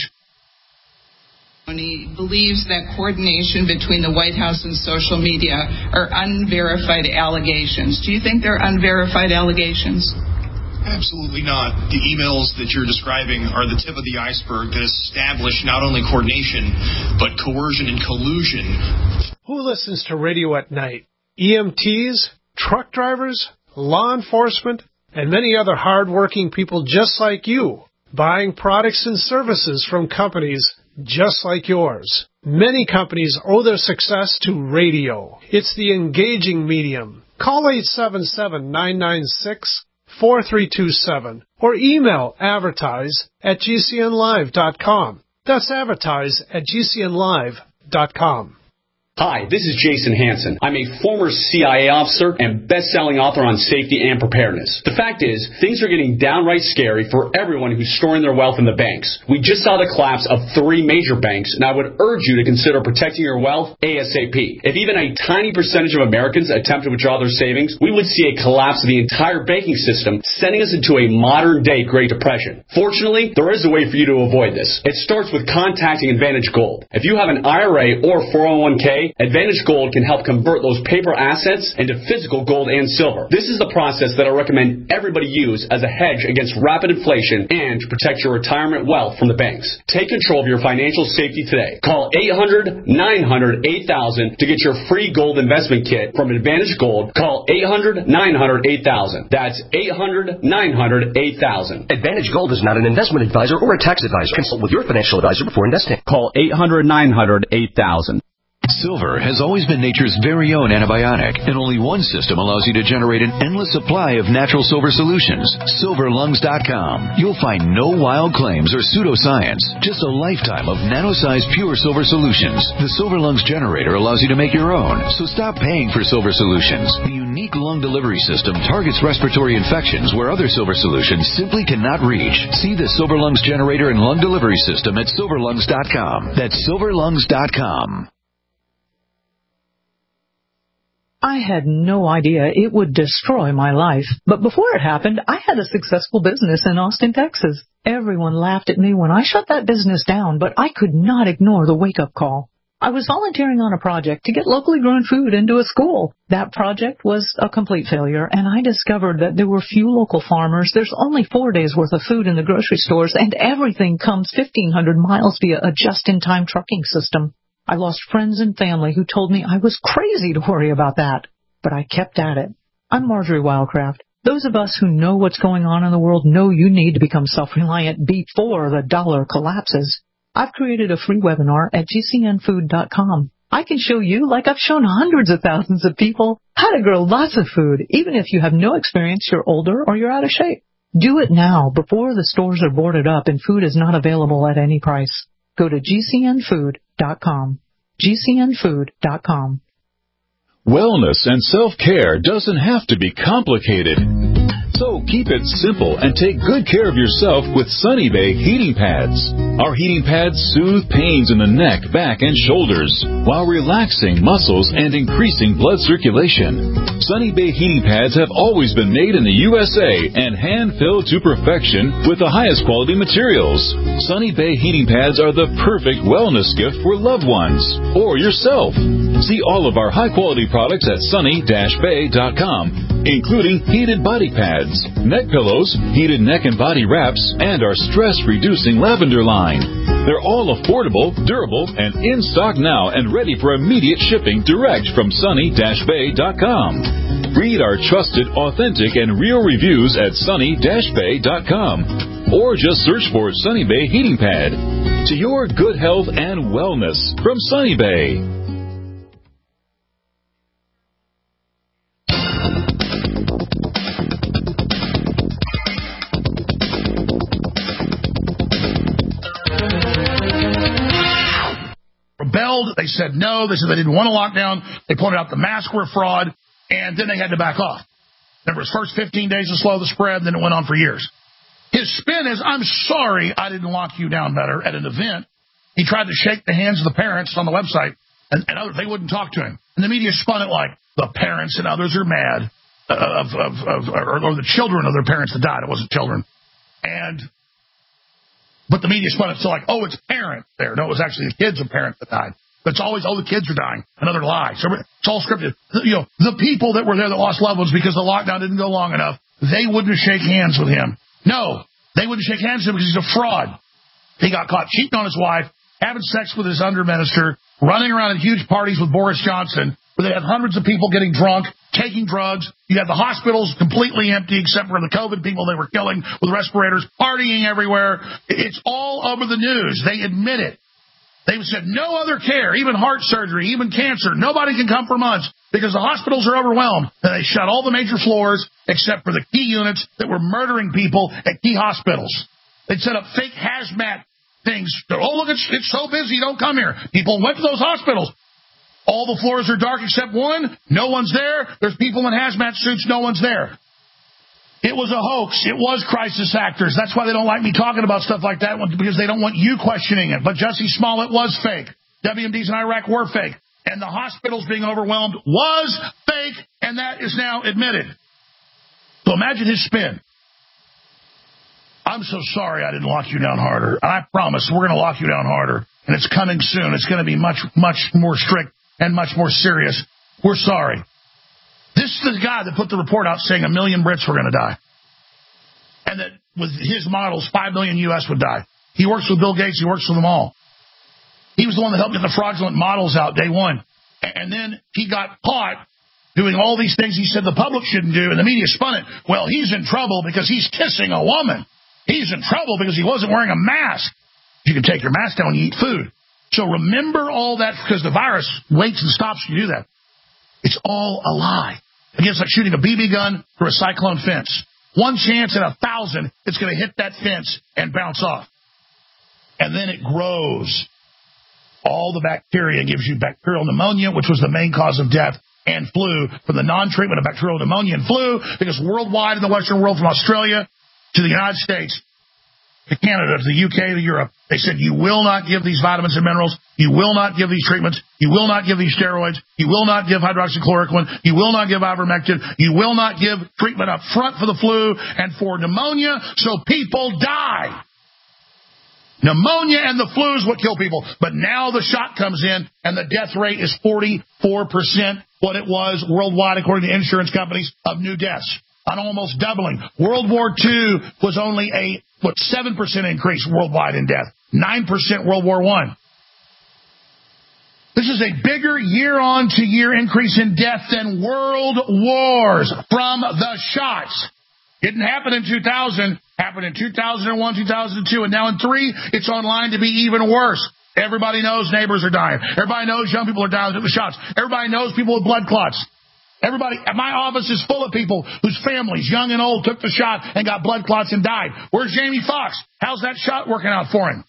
He believes that coordination between the White House and social media are unverified allegations. Do you think they're unverified allegations? Absolutely not. The emails that you're describing are the tip of the iceberg that establish not only coordination, but coercion and collusion. Who listens to radio at night? EMTs, truck drivers, law enforcement, and many other hard-working people just like you, buying products and services from companies just like yours. Many companies owe their success to radio. It's the engaging medium. Call 877-996-4327 or email advertise@gcnlive.com. That's advertise@gcnlive.com. Hi, this is Jason Hansen. I'm a former CIA officer and best-selling author on safety and preparedness. The fact is, things are getting downright scary for everyone who's storing their wealth in the banks. We just saw the collapse of 3 major banks, and I would urge you to consider protecting your wealth ASAP. If even a tiny percentage of Americans attempt to withdraw their savings, we would see a collapse of the entire banking system, sending us into a modern-day Great Depression. Fortunately, there is a way for you to avoid this. It starts with contacting Advantage Gold. If you have an IRA or 401k, Advantage Gold can help convert those paper assets into physical gold and silver. This is the process that I recommend everybody use as a hedge against rapid inflation and to protect your retirement wealth from the banks. Take control of your financial safety today. Call 800-900-8000 to get your free gold investment kit from Advantage Gold. Call 800-900-8000. That's 800-900-8000. Advantage Gold is not an investment advisor or a tax advisor. Consult with your financial advisor before investing. Call 800-900-8000. Silver has always been nature's very own antibiotic, and only one system allows you to generate an endless supply of natural silver solutions. SilverLungs.com. You'll find no wild claims or pseudoscience, just a lifetime of nano-sized pure silver solutions. The Silver Lungs generator allows you to make your own, so stop paying for silver solutions. The unique lung delivery system targets respiratory infections where other silver solutions simply cannot reach. See the Silver Lungs generator and lung delivery system at SilverLungs.com. That's SilverLungs.com. I had no idea it would destroy my life. But before it happened, I had a successful business in Austin, Texas. Everyone laughed at me when I shut that business down, but I could not ignore the wake-up call. I was volunteering on a project to get locally grown food into a school. That project was a complete failure, and I discovered that there were few local farmers. There's only 4 days' worth of food in the grocery stores, and everything comes 1,500 miles via a just-in-time trucking system. I lost friends and family who told me I was crazy to worry about that. But I kept at it. I'm Marjorie Wildcraft. Those of us who know what's going on in the world know you need to become self-reliant before the dollar collapses. I've created a free webinar at GCNfood.com. I can show you, like I've shown hundreds of thousands of people, how to grow lots of food, even if you have no experience, you're older, or you're out of shape. Do it now before the stores are boarded up and food is not available at any price. Go to GCNfood.com. GCNfood.com. Wellness and self-care doesn't have to be complicated. So keep it simple and take good care of yourself with Sunny Bay heating pads. Our heating pads soothe pains in the neck, back, and shoulders while relaxing muscles and increasing blood circulation. Sunny Bay heating pads have always been made in the USA and hand-filled to perfection with the highest quality materials. Sunny Bay heating pads are the perfect wellness gift for loved ones or yourself. See all of our high-quality products at sunny-bay.com, including heated body pads, neck pillows, heated neck and body wraps, and our stress-reducing lavender line. They're all affordable, durable, and in stock now and ready for immediate shipping direct from sunny-bay.com. Read our trusted, authentic, and real reviews at sunny-bay.com. Or just search for Sunny Bay Heating Pad. To your good health and wellness from Sunny Bay. Rebelled. They said no. They said they didn't want a lockdown. They pointed out the masks were fraud, and then they had to back off. Remember, his first 15 days to slow the spread, then it went on for years. His spin is, I'm sorry I didn't lock you down better at an event. He tried to shake the hands of the parents on the website, and others, they wouldn't talk to him. And the media spun it like the parents and others are mad or the children of their parents that died. It wasn't children. But the media spun it so like, oh, it's parents there. No, it was actually the kids of parents that died. But it's always, oh, the kids are dying. Another lie. So it's all scripted. The people that were there that lost loved ones because the lockdown didn't go long enough, they wouldn't shake hands with him. No, they wouldn't shake hands with him because he's a fraud. He got caught cheating on his wife, having sex with his under-minister, running around at huge parties with Boris Johnson, where they had hundreds of people getting drunk, taking drugs. You had the hospitals completely empty except for the COVID people they were killing with respirators, partying everywhere. It's all over the news. They admit it. They said no other care, even heart surgery, even cancer. Nobody can come for months because the hospitals are overwhelmed. And they shut all the major floors except for the key units that were murdering people at key hospitals. They'd set up fake hazmat things. Oh, look, it's so busy, don't come here. People went to those hospitals. All the floors are dark except one. No one's there. There's people in hazmat suits. No one's there. It was a hoax. It was crisis actors. That's why they don't like me talking about stuff like that, because they don't want you questioning it. But Jussie Smollett was fake. WMDs in Iraq were fake. And the hospitals being overwhelmed was fake, and that is now admitted. So imagine his spin. I'm so sorry I didn't lock you down harder. I promise we're going to lock you down harder. And it's coming soon. It's going to be much, much more strict and much more serious. We're sorry. This is the guy that put the report out saying 1 million Brits were going to die. And that with his models, 5 million U.S. would die. He works with Bill Gates. He works with them all. He was the one that helped get the fraudulent models out day one. And then he got caught doing all these things he said the public shouldn't do, and the media spun it. Well, he's in trouble because he's kissing a woman. He's in trouble because he wasn't wearing a mask. You can take your mask down when you eat food. So remember all that, because the virus waits and stops you do that. It's all a lie. Again, it's like shooting a BB gun through a cyclone fence. One chance in 1,000 it's going to hit that fence and bounce off. And then it grows. All the bacteria gives you bacterial pneumonia, which was the main cause of death, and flu from the non-treatment of bacterial pneumonia and flu, because worldwide in the Western world, from Australia to the United States, to Canada, to the UK, to Europe, they said you will not give these vitamins and minerals, you will not give these treatments, you will not give these steroids, you will not give hydroxychloroquine, you will not give ivermectin, you will not give treatment up front for the flu and for pneumonia, so people die. Pneumonia and the flu is what kill people. But now the shot comes in, and the death rate is 44% what it was worldwide, according to insurance companies, of new deaths. An almost doubling. World War II was only a 7% increase worldwide in death. 9% World War I. This is a bigger year-on-to-year increase in death than world wars from the shots. Didn't happen in 2000, happened in 2001, 2002, and now in 3, it's on line to be even worse. Everybody knows neighbors are dying. Everybody knows young people are dying from the shots. Everybody knows people with blood clots. Everybody, my office is full of people whose families, young and old, took the shot and got blood clots and died. Where's Jamie Foxx? How's that shot working out for him?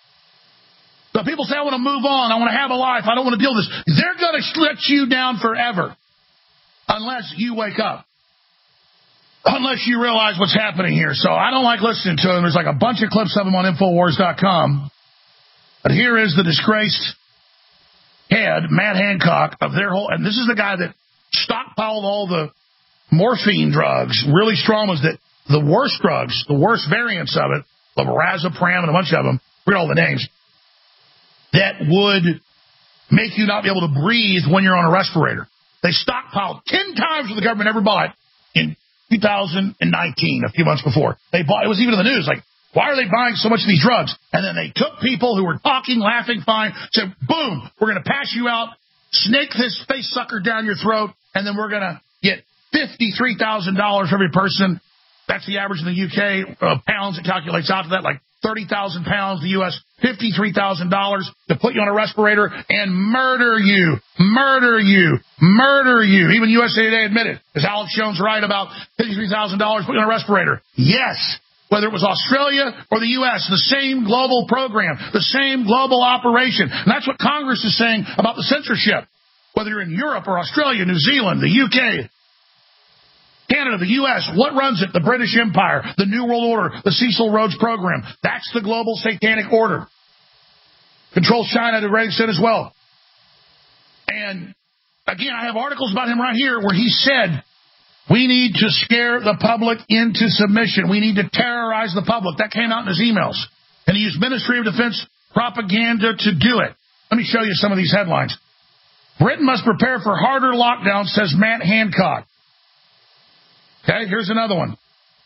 So people say, I want to move on. I want to have a life. I don't want to deal with this. They're going to let you down forever unless you wake up. Unless you realize what's happening here. So I don't like listening to them. There's like a bunch of clips of them on Infowars.com. But here is the disgraced head, Matt Hancock, of their whole... And this is the guy that stockpiled all the morphine drugs, really strong ones, that the worst drugs, the worst variants of it, lorazepam and a bunch of them, read all the names, that would make you not be able to breathe when you're on a respirator. They stockpiled 10 times what the government ever bought in 2019, a few months before. They bought, it was even in the news, like, why are they buying so much of these drugs? And then they took people who were talking, laughing, fine, said, boom, we're going to pass you out, snake this face sucker down your throat, and then we're going to get $53,000 for every person. That's the average in the UK, pounds. It calculates out to that, like 30,000 pounds, the U.S., $53,000 to put you on a respirator and murder you. Even USA Today admitted, is Alex Jones right about $53,000 put you on a respirator? Yes. Whether it was Australia or the U.S., the same global program, the same global operation. And that's what Congress is saying about the censorship. Whether you're in Europe or Australia, New Zealand, the UK, Canada, the U.S., what runs it? The British Empire, the New World Order, the Cecil Rhodes Program. That's the global satanic order. Controls China to a great extent as well. And, again, I have articles about him right here where he said, we need to scare the public into submission. We need to terrorize the public. That came out in his emails. And he used Ministry of Defense propaganda to do it. Let me show you some of these headlines. Britain must prepare for harder lockdown, says Matt Hancock. Okay, here's another one.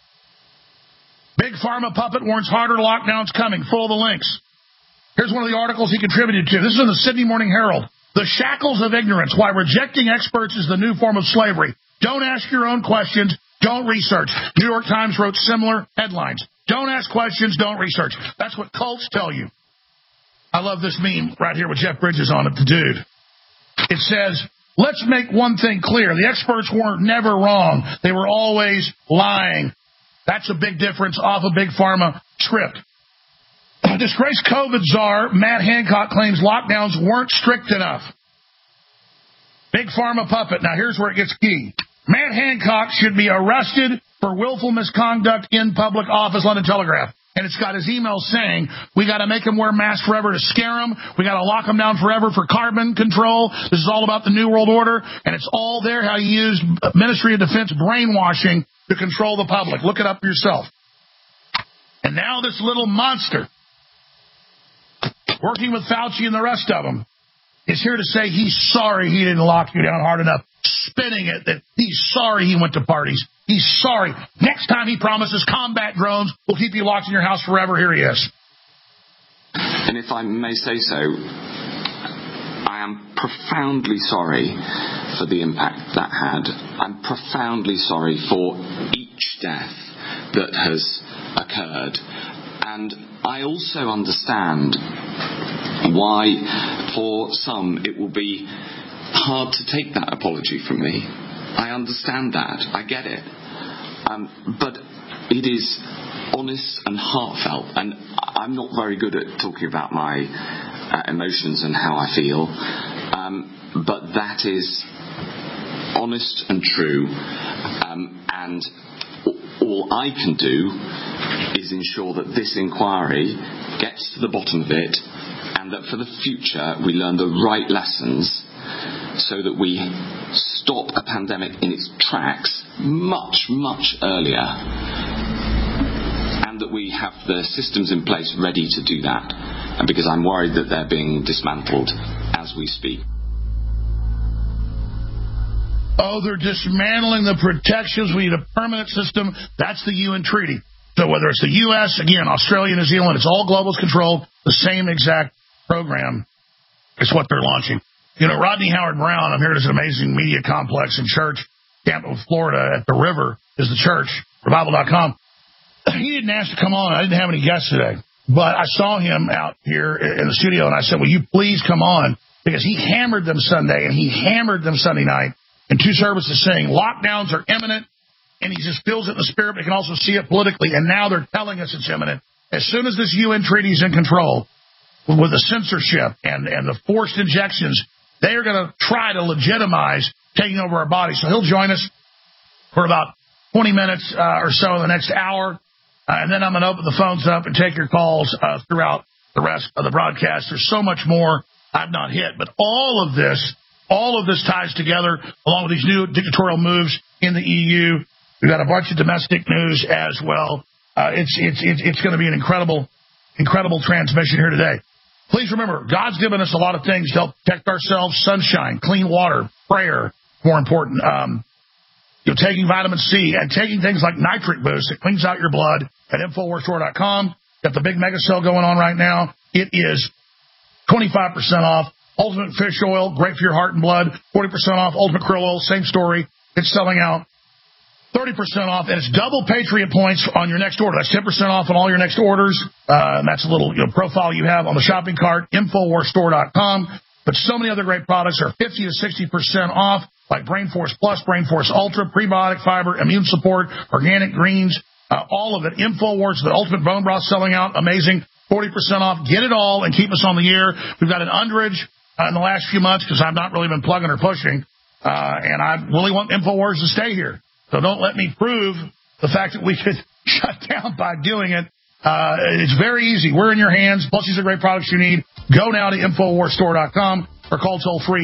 Big Pharma puppet warns harder lockdowns coming. Full of the links. Here's one of the articles he contributed to. This is in the Sydney Morning Herald. The shackles of ignorance, why rejecting experts is the new form of slavery. Don't ask your own questions. Don't research. New York Times wrote similar headlines. Don't ask questions. Don't research. That's what cults tell you. I love this meme right here with Jeff Bridges on it, the dude. It says, let's make one thing clear. The experts weren't never wrong. They were always lying. That's a big difference off a Big Pharma script. Disgraced COVID czar Matt Hancock claims lockdowns weren't strict enough. Big Pharma puppet. Now, here's where it gets key. Matt Hancock should be arrested for willful misconduct in public office, London Telegraph. And it's got his email saying, we got to make him wear masks forever to scare him. We got to lock him down forever for carbon control. This is all about the New World Order. And it's all there how he used Ministry of Defense brainwashing to control the public. Look it up yourself. And now this little monster, working with Fauci and the rest of them, is here to say he's sorry he didn't lock you down hard enough, spinning it that he's sorry he went to parties. He's sorry. Next time he promises combat drones will keep you locked in your house forever. Here he is. And if I may say so, I am profoundly sorry for the impact that had. I'm profoundly sorry for each death that has occurred. And I also understand why for some it will be hard to take that apology from me. I understand that. I get it. But it is honest and heartfelt, and I'm not very good at talking about my emotions and how I feel, but that is honest and true, and all I can do is ensure that this inquiry gets to the bottom of it, and that for the future we learn the right lessons so that we stop a pandemic in its tracks much, much earlier, and that we have the systems in place ready to do that, and because I'm worried that they're being dismantled as we speak. Oh, they're dismantling the protections. We need a permanent system. That's the UN treaty. So whether it's the U.S., again, Australia, New Zealand, it's all globalist controlled. The same exact program is what they're launching. You know, Rodney Howard-Browne, I'm here at an amazing media complex in church, Tampa, Florida, at the river is the church, revival.com. He didn't ask to come on. I didn't have any guests today. But I saw him out here in the studio, and I said, will you please come on? Because he hammered them Sunday, and he hammered them Sunday night in two services saying lockdowns are imminent, and he just feels it in the spirit, but he can also see it politically, and now they're telling us it's imminent. As soon as this UN treaty is in control, with the censorship and the forced injections, they are going to try to legitimize taking over our bodies. So he'll join us for about 20 minutes or so in the next hour, and then I'm going to open the phones up and take your calls throughout the rest of the broadcast. There's so much more I've not hit, but all of this ties together along with these new dictatorial moves in the EU. We've got a bunch of domestic news as well. It's going to be an incredible transmission here today. Please remember, God's given us a lot of things to help protect ourselves: sunshine, clean water, prayer, more important, taking vitamin C and taking things like Nitric Boost that cleans out your blood at InfoWarsStore.com. Got the big mega sale going on right now. It is 25% off. Ultimate Fish Oil, great for your heart and blood, 40% off. Ultimate Krill Oil, same story. It's selling out. 30% off, and it's double Patriot points on your next order. That's 10% off on all your next orders. And that's a little profile you have on the shopping cart, InfoWarsStore.com. But so many other great products are 50 to 60% off, like Brain Force Plus, Brain Force Ultra, prebiotic fiber, immune support, organic greens, all of it. InfoWars, the ultimate bone broth selling out, amazing, 40% off. Get it all and keep us on the air. We've got an underage in the last few months because I've not really been plugging or pushing, and I really want InfoWars to stay here. So don't let me prove the fact that we could shut down by doing it. It's very easy. We're in your hands. Plus, these are great products you need. Go now to InfoWarsStore.com or call toll-free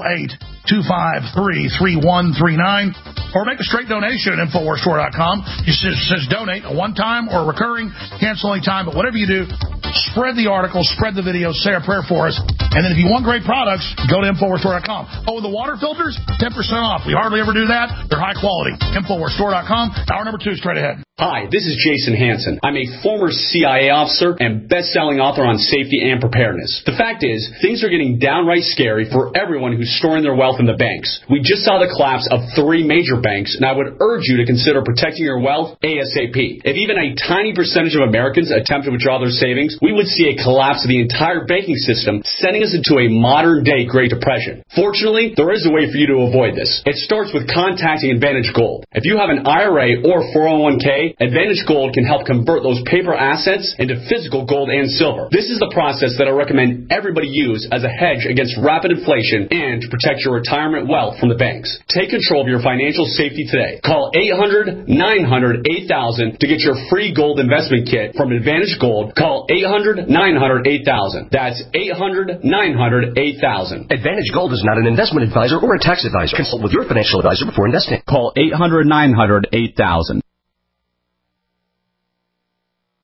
888-253-3139. Or make a straight donation at InfoWarsStore.com. It says donate, a one-time or a recurring, cancel any time. But whatever you do, spread the article, spread the video, say a prayer for us. And then if you want great products, go to InfoWarsStore.com. Oh, the water filters, 10% off. We hardly ever do that. They're high quality. InfoWarsStore.com. Hour number 2 straight ahead. Hi, this is Jason Hansen. I'm a former CIA officer and best-selling author on safety and preparedness. The fact is, things are getting downright scary for everyone who's storing their wealth in the banks. We just saw the collapse of 3 major banks, and I would urge you to consider protecting your wealth ASAP. If even a tiny percentage of Americans attempt to withdraw their savings, we would see a collapse of the entire banking system, sending us into a modern-day Great Depression. Fortunately, there is a way for you to avoid this. It starts with contacting Advantage Gold. If you have an IRA or 401k, Advantage Gold can help convert those paper assets into physical gold and silver. This is the process that I recommend everybody use as a hedge against rapid inflation and to protect your retirement wealth from the banks. Take control of your financial safety today. Call 800-900-8000 to get your free gold investment kit from Advantage Gold. Call 800-900-8000. That's 800-900-8000. Advantage Gold is not an investment advisor or a tax advisor. Consult with your financial advisor before investing. Call 800-900-8000.